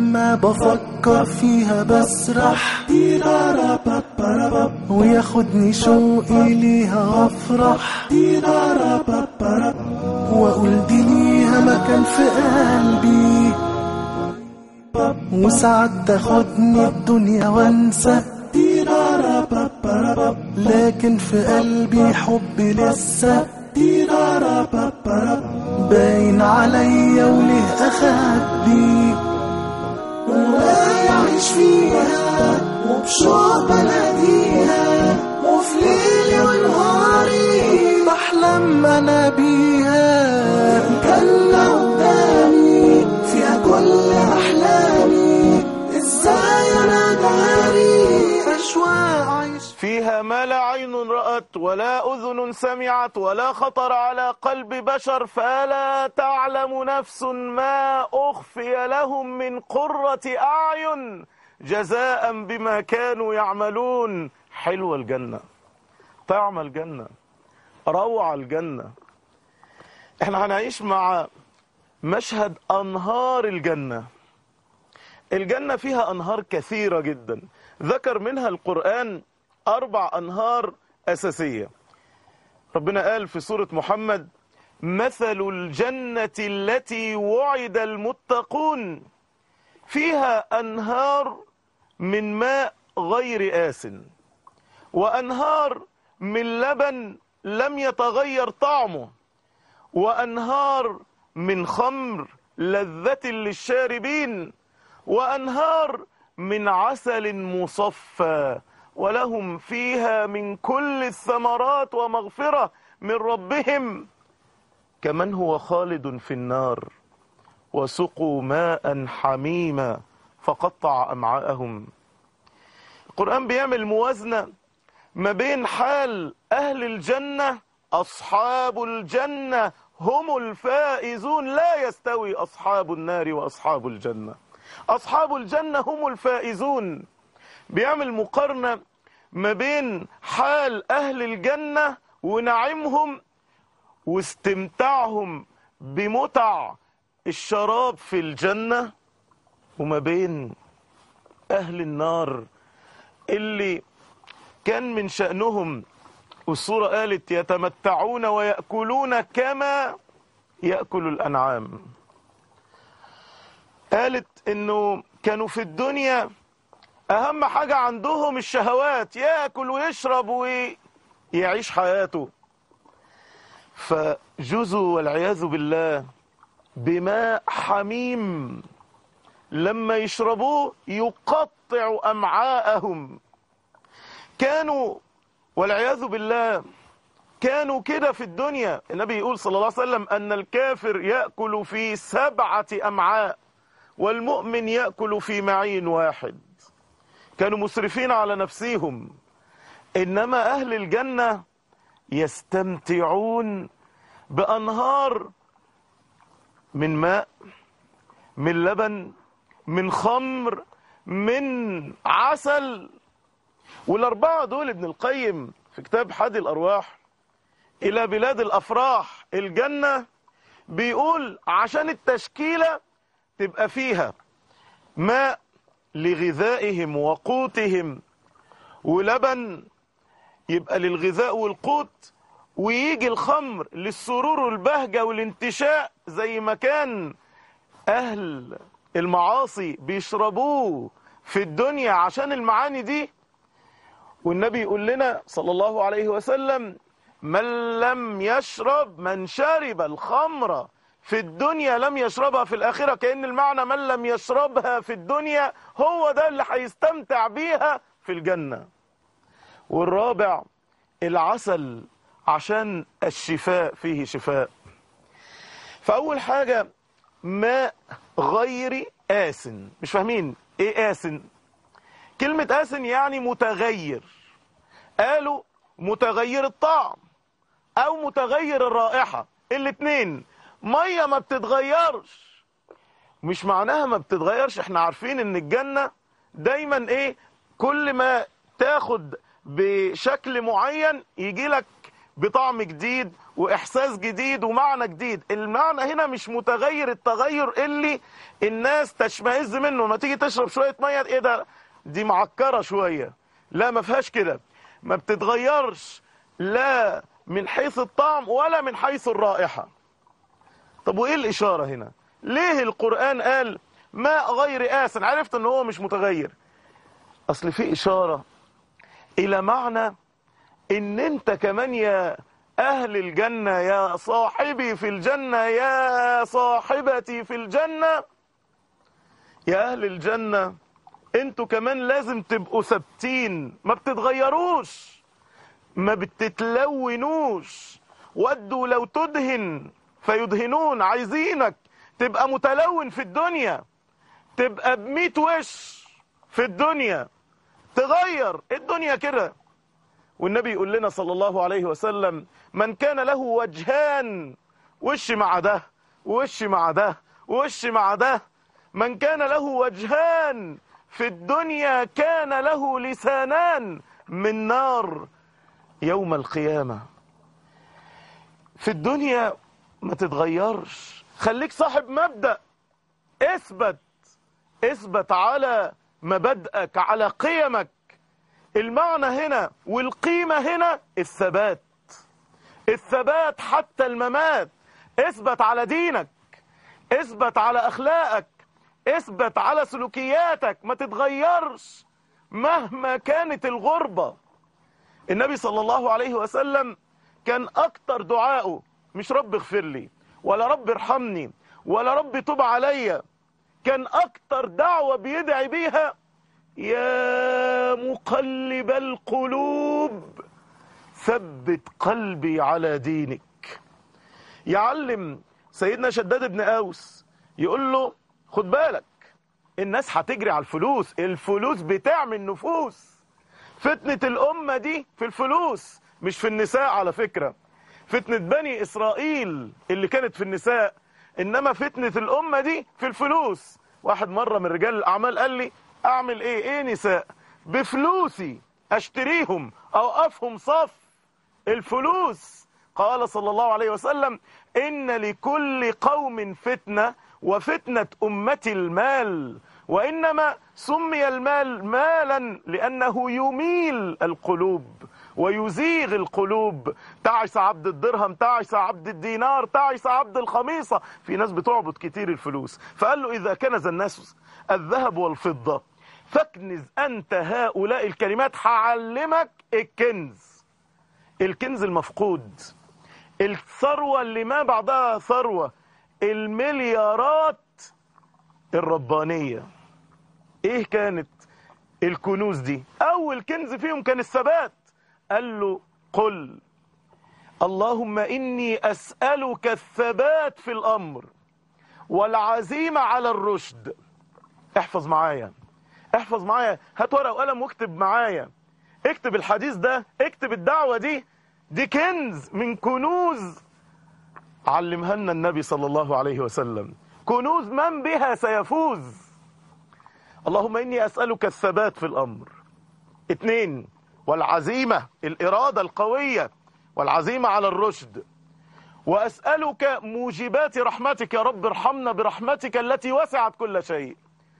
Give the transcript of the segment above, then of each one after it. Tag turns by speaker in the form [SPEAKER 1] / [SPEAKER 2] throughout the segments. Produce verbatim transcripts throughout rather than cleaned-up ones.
[SPEAKER 1] لما بفكر فيها بسرح، وياخدني شوقي ليها افرح، واقول دي ليها مكان في قلبي، وساعات تاخدني الدنيا وانسى، لكن في قلبي حبي لسه باين عليا وله اخبي، وما يعيش فيها وبشوق بناديها، وفي ليلي ونهاري بحلم انا بيها، الجنة قدامي فيها كل احلامي، ازاي انا داري اشواق عايش
[SPEAKER 2] فيها ما لا عين رأت ولا أذن سمعت ولا خطر على قلب بشر، فلا تعلم نفس ما أخفي لهم من قرة أعين جزاء بما كانوا يعملون. حلوة الجنة، طعم الجنة، روعة الجنة. احنا هنعيش مع مشهد أنهار الجنة. الجنة فيها أنهار كثيرة جدا، ذكر منها القرآن أربع أنهار أساسية. ربنا قال في سورة محمد: مثل الجنة التي وعد المتقون فيها أنهار من ماء غير آسن، وأنهار من لبن لم يتغير طعمه، وأنهار من خمر لذة للشاربين، وأنهار من عسل مصفى، ولهم فيها من كل الثمرات ومغفرة من ربهم، كمن هو خالد في النار وسقوا ماء حميما فقطع أمعاءهم. القرآن بيعمل موازنة ما بين حال أهل الجنة، أصحاب الجنة هم الفائزون، لا يستوي أصحاب النار وأصحاب الجنة. أصحاب الجنة هم الفائزون. بيعمل مقارنة ما بين حال أهل الجنة ونعيمهم واستمتاعهم بمتع الشراب في الجنة، وما بين أهل النار اللي كان من شأنهم، والسورة قالت: يتمتعون ويأكلون كما يأكل الأنعام. قالت إنه كانوا في الدنيا أهم حاجة عندهم الشهوات، يأكل ويشرب ويعيش حياته، فجزوا والعياذ بالله بماء حميم لما يشربوه يقطع أمعاءهم. كانوا والعياذ بالله كانوا كده في الدنيا. النبي يقول صلى الله عليه وسلم أن الكافر يأكل في سبعة أمعاء والمؤمن يأكل في معين واحد. كانوا مسرفين على نفسهم. إنما أهل الجنة يستمتعون بأنهار من ماء، من لبن، من خمر، من عسل. والأربعة دول ابن القيم في كتاب حادي الأرواح إلى بلاد الأفراح الجنة بيقول عشان التشكيلة تبقى فيها ماء لغذائهم وقوتهم، ولبن يبقى للغذاء والقوت، ويجي الخمر للسرور والبهجة والانتشاء زي ما كان أهل المعاصي بيشربوه في الدنيا عشان المعاني دي. والنبي يقول لنا صلى الله عليه وسلم: من لم يشرب من شرب الخمر في الدنيا لم يشربها في الآخرة. كأن المعنى من لم يشربها في الدنيا هو ده اللي هيستمتع بيها في الجنة. والرابع العسل، عشان الشفاء، فيه شفاء. فأول حاجة ماء غير آسن. مش فاهمين ايه آسن؟ كلمة آسن يعني متغير. قالوا متغير الطعم او متغير الرائحة، الاتنين. مية ما بتتغيرش، مش معناها ما بتتغيرش. احنا عارفين ان الجنة دايما ايه، كل ما تاخد بشكل معين يجي لك بطعم جديد وإحساس جديد ومعنى جديد. المعنى هنا مش متغير التغير اللي الناس تشمئز منه. ما تيجي تشرب شوية مية، ايه ده، دي معكرة شوية. لا، ما فيهاش كده، ما بتتغيرش لا من حيث الطعم ولا من حيث الرائحة. طب وإيه الإشارة هنا؟ ليه القرآن قال ماء غير آسن؟ عرفت ان هو مش متغير. أصل في إشارة إلى معنى إن أنت كمان يا أهل الجنة، يا صاحبي في الجنة، يا صاحبتي في الجنة، يا أهل الجنة، أنتوا كمان لازم تبقوا ثابتين، ما بتتغيروش، ما بتتلونوش. ودوا لو تدهن فيدهنون. عايزينك تبقى متلون في الدنيا، تبقى بميت وش في الدنيا، تغير الدنيا كده. والنبي يقول لنا صلى الله عليه وسلم من كان له وجهان، وش مع ده وش مع ده وش مع ده، من كان له وجهان في الدنيا كان له لسانان من نار يوم القيامة. في الدنيا ما تتغيرش، خليك صاحب مبدأ، اثبت اثبت على مبادئك، على قيمك. المعنى هنا والقيمة هنا الثبات، الثبات حتى الممات. اثبت على دينك، اثبت على أخلاقك، اثبت على سلوكياتك، ما تتغيرش مهما كانت الغربة. النبي صلى الله عليه وسلم كان أكتر دعائه مش رب اغفر لي ولا رب ارحمني ولا رب تب عليا، كان أكتر دعوة بيدعي بيها يا مقلب القلوب ثبت قلبي على دينك. يعلم سيدنا شداد بن أوس يقول له خد بالك، الناس هتجري على الفلوس، الفلوس بتعمل نفوس. فتنة الأمة دي في الفلوس مش في النساء على فكرة. فتنة بني إسرائيل اللي كانت في النساء، إنما فتنة الأمة دي في الفلوس. واحد مرة من رجال الأعمال قال لي أعمل إيه إيه نساء بفلوسي أشتريهم أوقفهم صف الفلوس. قال صلى الله عليه وسلم إن لكل قوم فتنة وفتنة أمتي المال، وإنما سمي المال مالا لأنه يميل القلوب ويزيغ القلوب. تعس عبد الدرهم، تعس عبد الدينار، تعس عبد الخميصة. في ناس بتعبد كتير الفلوس، فقال له إذا كنز الناس الذهب والفضة فاكنز أنت هؤلاء الكلمات. هعلمك الكنز، الكنز المفقود، الثروة اللي ما بعدها ثروة، المليارات الربانية. ايه كانت الكنوز دي؟ اول كنز فيهم كان الثبات. قال له قل اللهم اني اسألك الثبات في الامر والعزيمة على الرشد. احفظ معايا، احفظ معايا، هات ورقة وقلم واكتب معايا، اكتب الحديث ده، اكتب الدعوة دي، دي كنز من كنوز علمها لنا النبي صلى الله عليه وسلم، كنوز من بها سيفوز. اللهم إني أسألك الثبات في الأمر. اثنين، والعزيمة، الإرادة القوية والعزيمة على الرشد. وأسألك موجبات رحمتك، يا رب ارحمنا برحمتك التي وسعت كل شيء.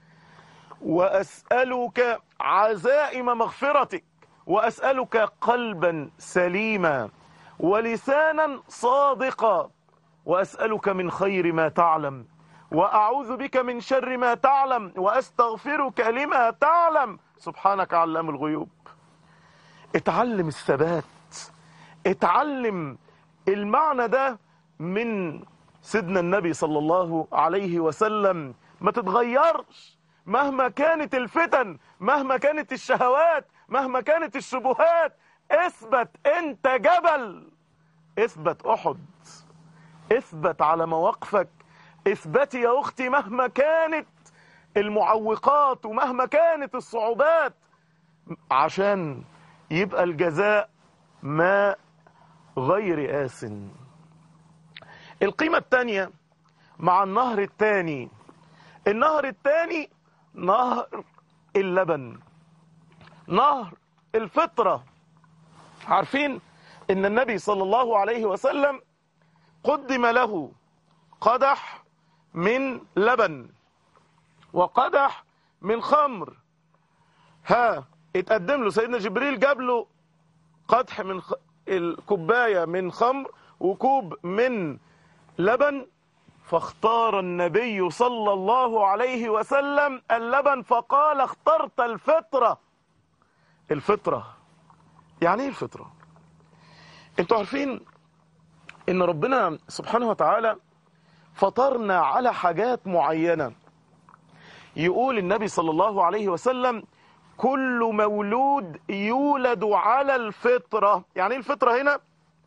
[SPEAKER 2] وأسألك عزائم مغفرتك، وأسألك قلبا سليما ولسانا صادقا، وأسألك من خير ما تعلم وأعوذ بك من شر ما تعلم وأستغفرك لما تعلم سبحانك علام الغيوب. اتعلم الثبات، اتعلم المعنى ده من سيدنا النبي صلى الله عليه وسلم. ما تتغيرش مهما كانت الفتن، مهما كانت الشهوات، مهما كانت الشبهات. اثبت، انت جبل، اثبت احد، اثبت على مواقفك. اثبتي يا اختي مهما كانت المعوقات ومهما كانت الصعوبات، عشان يبقى الجزاء ما غير آسن. القيمة الثانية مع النهر الثاني. النهر الثاني نهر اللبن، نهر الفطرة. عارفين إن النبي صلى الله عليه وسلم قدم له قدح من لبن وقدح من خمر. ها اتقدم له سيدنا جبريل، جاب له قدح من خ... الكوباية من خمر وكوب من لبن، فاختار النبي صلى الله عليه وسلم اللبن فقال اخترت الفطرة. الفطرة يعني ايه الفطرة؟ انتوا عارفين ان ربنا سبحانه وتعالى فطرنا على حاجات معينة. يقول النبي صلى الله عليه وسلم كل مولود يولد على الفطرة. يعني ايه الفطرة هنا؟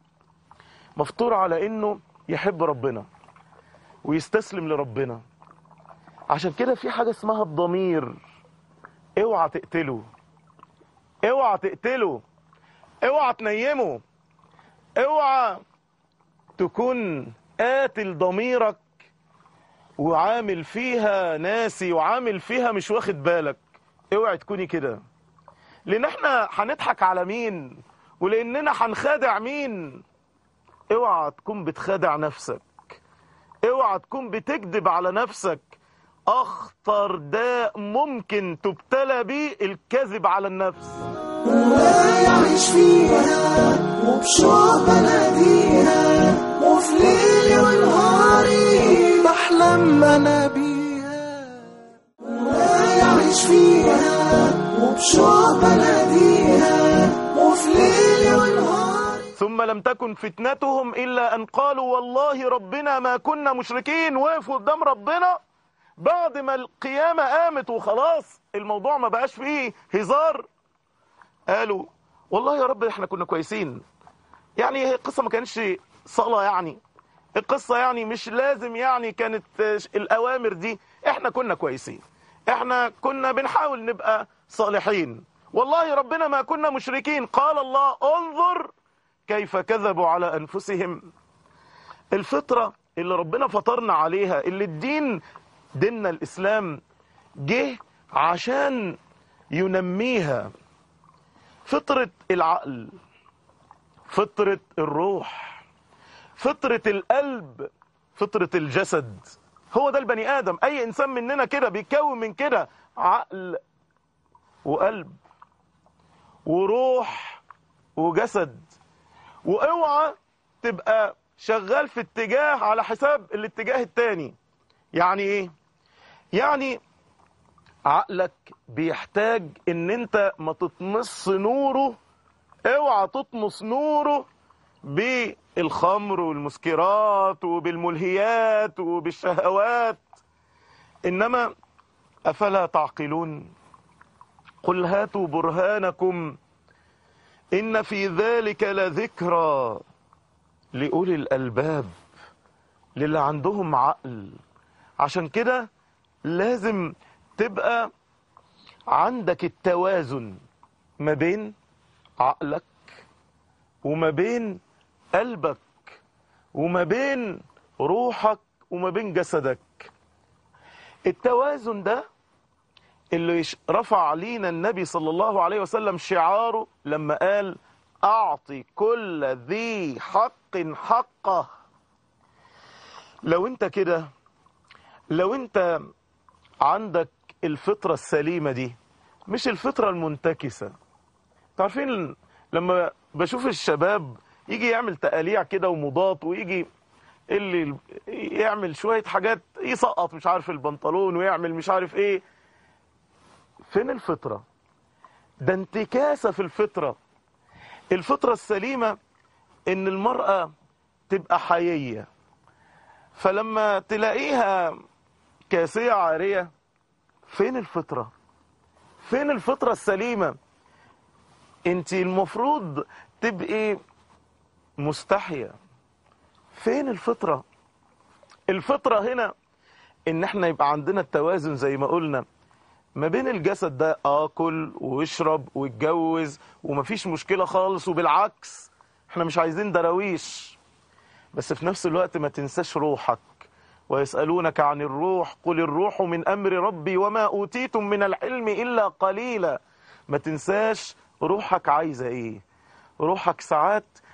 [SPEAKER 2] مفطور على انه يحب ربنا ويستسلم لربنا. عشان كده في حاجة اسمها الضمير، اوعى تقتله، اوعى تقتله، اوعى تنيمه، اوعى تكون قاتل ضميرك وعامل فيها ناسي وعامل فيها مش واخد بالك. اوعى تكوني كده، لان احنا هنضحك على مين ولاننا هنخادع مين. اوعى تكون بتخادع نفسك، اوعى تكون بتكذب على نفسك. اخطر داء ممكن تبتلى بيه الكذب على النفس.
[SPEAKER 1] ولا يعيش فيها وبشوق بناديها وفي ليلي ونهاري بحلم انا بيها. ولا يعيش فيها وبشوق بناديها وفي ليلي ونهاري.
[SPEAKER 2] ثم لم تكن فتنتهم الا ان قالوا والله ربنا ما كنا مشركين. وقفوا قدام ربنا بعد ما القيامة قامت وخلاص الموضوع ما بقاش فيه هزار، قالوا والله يا رب احنا كنا كويسين. يعني هي القصة ما كانش صلاة، يعني القصة يعني مش لازم يعني كانت الأوامر دي، احنا كنا كويسين، احنا كنا بنحاول نبقى صالحين، والله ربنا ما كنا مشركين. قال الله انظر كيف كذبوا على أنفسهم. الفطرة اللي ربنا فطرنا عليها، اللي الدين ديننا الإسلام جه عشان ينميها، فطرة العقل، فطرة الروح، فطرة القلب، فطرة الجسد. هو ده البني آدم. أي إنسان مننا كده بيتكون من كده عقل وقلب وروح وجسد. واوعى تبقى شغال في اتجاه على حساب الاتجاه التاني. يعني ايه؟ يعني عقلك بيحتاج ان انت ما تطمس نوره، اوعى تطمس نوره بالخمر والمسكرات وبالملهيات وبالشهوات. انما افلا تعقلون؟ قل هاتوا برهانكم إن في ذلك لذكرى لأولي الألباب، للي عندهم عقل. عشان كده لازم تبقى عندك التوازن ما بين عقلك وما بين قلبك وما بين روحك وما بين جسدك. التوازن ده اللي رفع لينا النبي صلى الله عليه وسلم شعاره لما قال أعطي كل ذي حق حقه. لو انت كده، لو انت عندك الفطرة السليمة دي، مش الفطرة المنتكسة. تعرفين لما بشوف الشباب يجي يعمل تقاليع كده ومضات، ويجي اللي يعمل شوية حاجات، يسقط مش عارف البنطلون ويعمل مش عارف ايه. فين الفطرة؟ ده انتكاسة في الفطرة. الفطرة السليمة ان المرأة تبقى حيية، فلما تلاقيها كاسية عارية، فين الفطرة؟ فين الفطرة السليمة؟ انت المفروض تبقي مستحية. فين الفطرة؟ الفطرة هنا ان احنا يبقى عندنا التوازن زي ما قلنا ما بين الجسد ده، اكل واشرب واتجوز ومفيش مشكلة خالص، وبالعكس احنا مش عايزين دراويش، بس في نفس الوقت ما تنساش روحك. ويسألونك عن الروح قل الروح من أمر ربي وما أوتيتم من العلم إلا قليلا. ما تنساش روحك عايزة ايه. روحك ساعات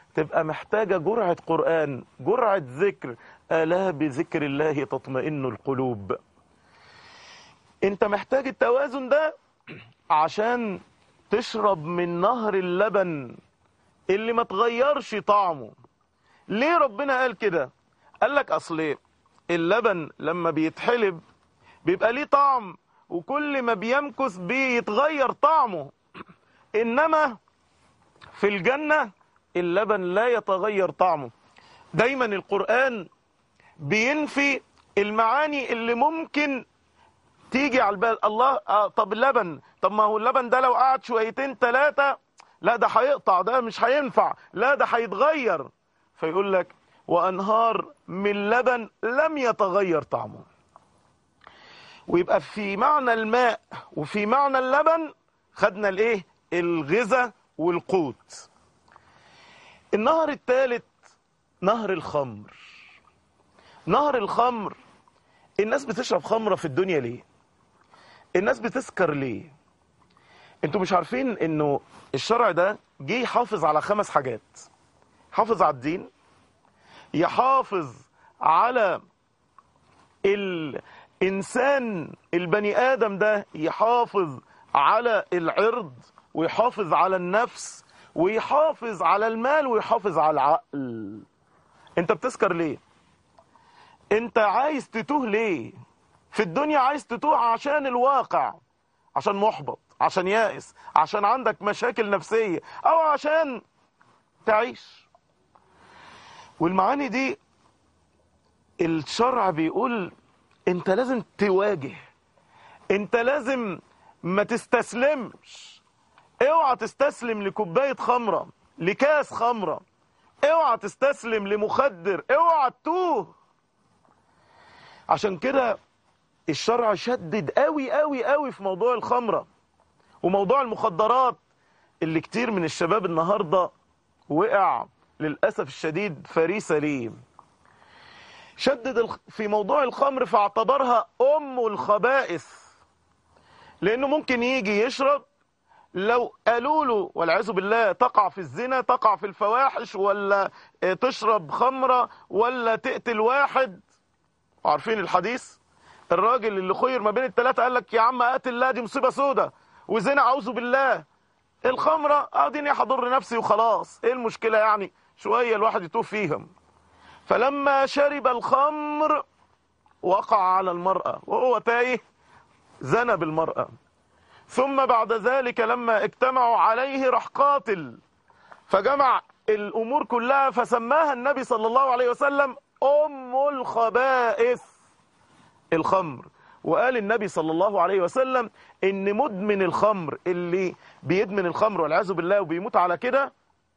[SPEAKER 2] تبقى محتاجة جرعة قرآن، جرعة ذكر. ألا بذكر الله تطمئن القلوب. انت محتاج التوازن ده عشان تشرب من نهر اللبن اللي ما تغيرش طعمه. ليه ربنا قال كده؟ قال لك اصل اللبن لما بيتحلب بيبقى ليه طعم، وكل ما بيمكث بيتغير طعمه. انما في الجنة اللبن لا يتغير طعمه. دايما القرآن بينفي المعاني اللي ممكن تيجي على البال. الله آه طب اللبن، طب ما هو اللبن ده لو قعد شويتين ثلاثة لا ده هيقطع، ده مش هينفع، لا ده هيتغير. فيقول لك وأنهار من لبن لم يتغير طعمه. ويبقى في معنى الماء وفي معنى اللبن خدنا الايه؟ الغذاء والقوت. النهر الثالث نهر الخمر. نهر الخمر، الناس بتشرب خمرة في الدنيا ليه؟ الناس بتسكر ليه؟ انتوا مش عارفين انه الشرع ده جه يحافظ على خمس حاجات. يحافظ على الدين، يحافظ على الإنسان البني آدم ده، يحافظ على العرض، ويحافظ على النفس، ويحافظ على المال، ويحافظ على العقل. انت بتسكر ليه؟ انت عايز تتوه ليه؟ في الدنيا عايز تتوه عشان الواقع، عشان محبط، عشان يائس، عشان عندك مشاكل نفسية، او عشان تعيش. والمعاني دي الشرع بيقول انت لازم تواجه، انت لازم ما تستسلمش. اوعى تستسلم لكوباية خمرة، لكاس خمرة، اوعى تستسلم لمخدر، اوعى تتوه. عشان كده الشرع شدد قوي قوي قوي في موضوع الخمرة وموضوع المخدرات اللي كتير من الشباب النهاردة وقع للأسف الشديد فريسة ليه. شدد في موضوع الخمر فاعتبرها أم الخبائث، لأنه ممكن يجي يشرب، لو قالوا له والعياذ بالله تقع في الزنا، تقع في الفواحش، ولا تشرب خمرة، ولا تقتل واحد. عارفين الحديث؟ الراجل اللي خير ما بين الثلاثة قال لك يا عم قاتل، لا دي مصيبة سودة، وزنا أعوذ بالله. الخمرة اديني هضر نفسي وخلاص، ايه المشكلة يعني؟ شوية الواحد يتوب فيهم. فلما شرب الخمر وقع على المرأة وهو تايه، زنى بالمرأة. ثم بعد ذلك لما اجتمعوا عليه راح قاتل، فجمع الأمور كلها فسماها النبي صلى الله عليه وسلم أم الخبائث، الخمر. وقال النبي صلى الله عليه وسلم إن مدمن الخمر، اللي بيدمن الخمر والعياذ بالله وبيموت على كده،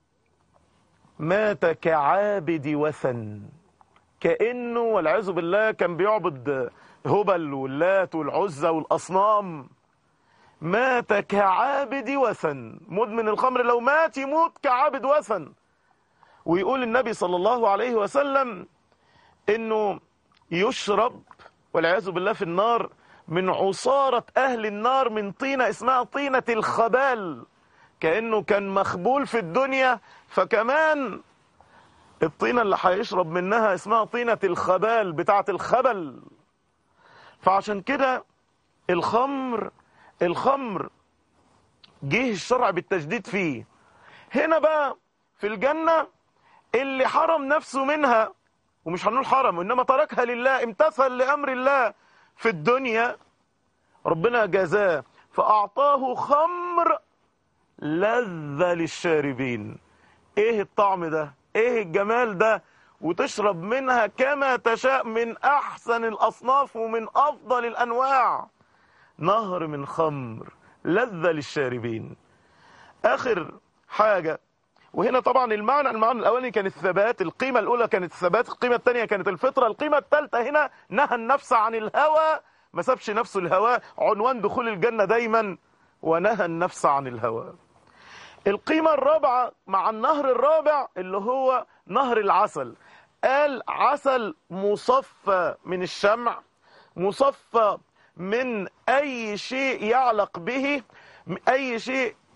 [SPEAKER 2] مات كعابد وثن، كأنه والعياذ بالله كان بيعبد هبل واللات والعزى والأصنام. مات كعابد وثن. مدمن الخمر لو مات يموت كعابد وثن. ويقول النبي صلى الله عليه وسلم انه يشرب والعياذ بالله في النار من عصارة اهل النار، من طينة اسمها طينة الخبال، كأنه كان مخبول في الدنيا، فكمان الطينة اللي هيشرب منها اسمها طينة الخبال بتاعة الخبل. فعشان كده الخمر الخمر جه الشرع بالتجديد فيه. هنا بقى في الجنة اللي حرم نفسه منها، ومش هنقول حرم انما تركها لله، امتثل لأمر الله في الدنيا، ربنا جزاه فأعطاه خمر لذة للشاربين. ايه الطعم ده، ايه الجمال ده، وتشرب منها كما تشاء من احسن الاصناف ومن افضل الانواع. نهر من خمر لذة للشاربين. اخر حاجة، وهنا طبعا المعنى المعنى الاولاني كان الثبات، القيمة الاولى كانت الثبات، القيمة الثانية كانت الفطرة، القيمة الثالثة هنا نهى النفس عن الهوى، ما سابش نفسه الهوى. عنوان دخول الجنة دايما ونهى النفس عن الهوى. القيمة الرابعة مع النهر الرابع اللي هو نهر العسل. قال عسل مصفى من الشمع، مصفى من أي شيء يعلق به، أي شيء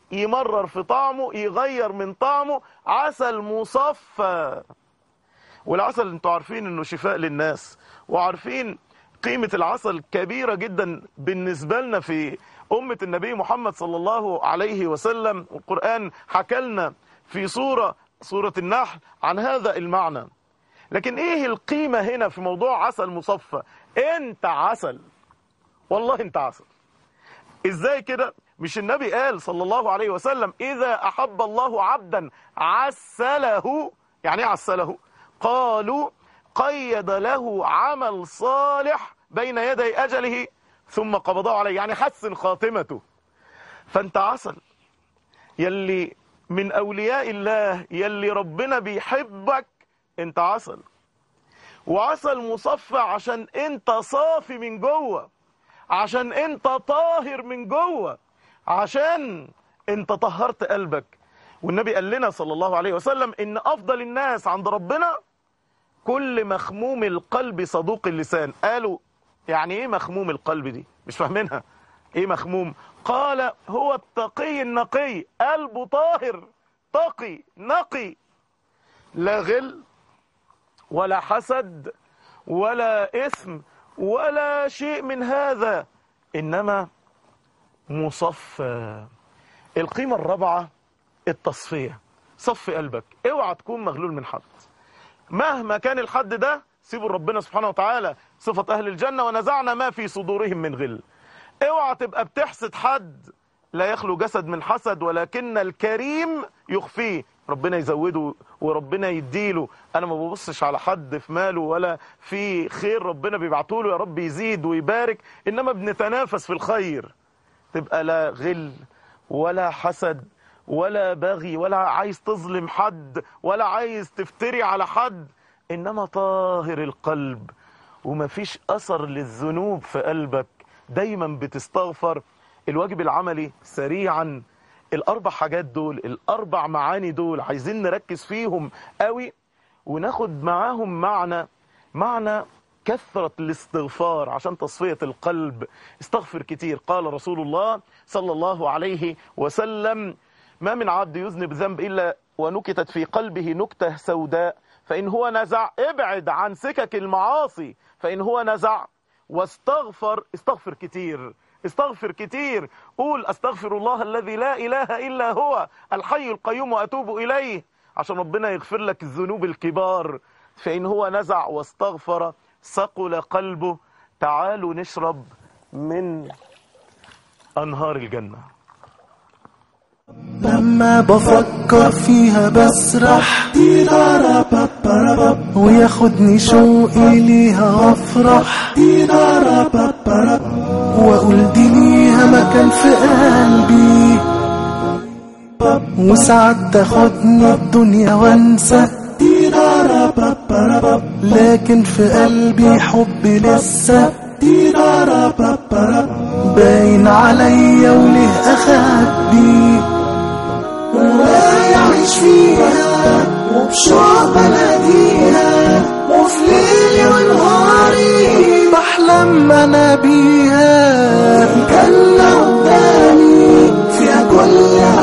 [SPEAKER 2] يمرر في طعمه، يغير من طعمه. عسل مصفى. والعسل انتوا عارفين انه شفاء للناس، وعارفين قيمة العسل كبيرة جدا بالنسبة لنا في أمة النبي محمد صلى الله عليه وسلم. القرآن حكى لنا في سورة سورة النحل عن هذا المعنى. لكن ايه القيمة هنا في موضوع عسل مصفى؟ انت عسل، والله انت عسل. ازاي كده؟ مش النبي قال صلى الله عليه وسلم إذا أحب الله عبدا عسله؟ يعني ايه عسله؟ قالوا قيد له عمل صالح بين يدي أجله ثم قبضه عليه، يعني حسن خاتمته. فانت عسل، يلي من أولياء الله، يلي ربنا بيحبك، انت عسل. وعسل مصفى عشان انت صافي من جوه، عشان انت طاهر من جوه، عشان انت طهرت قلبك. والنبي قال لنا صلى الله عليه وسلم ان افضل الناس عند ربنا كل مخموم القلب صدوق اللسان. قالوا يعني ايه مخموم القلب دي؟ مش فاهمينها. ايه مخموم؟ قال هو التقي النقي، قلبه طاهر تقي نقي، لا غل ولا حسد ولا إثم ولا شيء من هذا، إنما مصفى. القيمة الرابعة التصفية. صفي قلبك، اوعى تكون مغلول من حد مهما كان الحد ده. سيبوا ربنا سبحانه وتعالى صفة أهل الجنة ونزعنا ما في صدورهم من غل. اوعى تبقى بتحسد حد، لا يخلو جسد من حسد ولكن الكريم يخفيه. ربنا يزوده وربنا يديله. انا ما ببصش على حد في ماله ولا في خير ربنا بيبعته له، يا رب يزيد ويبارك، انما بنتنافس في الخير. تبقى لا غل ولا حسد ولا بغي ولا عايز تظلم حد ولا عايز تفتري على حد، انما طاهر القلب ومفيش اثر للذنوب في قلبك، دايما بتستغفر. الواجب العملي سريعا، الاربع حاجات دول، الاربع معاني دول عايزين نركز فيهم قوي وناخد معاهم معنى معنى كثرة الاستغفار عشان تصفية القلب. استغفر كتير. قال رسول الله صلى الله عليه وسلم ما من عبد يذنب ذنب إلا ونكتت في قلبه نكتة سوداء، فإن هو نزع، ابعد عن سكك المعاصي، فإن هو نزع واستغفر، استغفر كتير استغفر كتير. قول استغفر الله الذي لا إله إلا هو الحي القيوم وأتوب إليه، عشان ربنا يغفر لك الذنوب الكبار. فإن هو نزع واستغفر ثقل قلبه. تعالوا نشرب من أنهار الجنة.
[SPEAKER 1] لما بفكر فيها بسرح وياخدني شوقي ليها افرح، واقول دي ليها مكان في قلبي، وساعات تاخدني الدنيا وانسى، لكن في قلبي حبي لسه باين عليا وله اخبي، ولا يعيش فيها وبشوق بناديها، وفي ليلي ونهاري بحلم انا بيها. الجنة قدامي فيها كل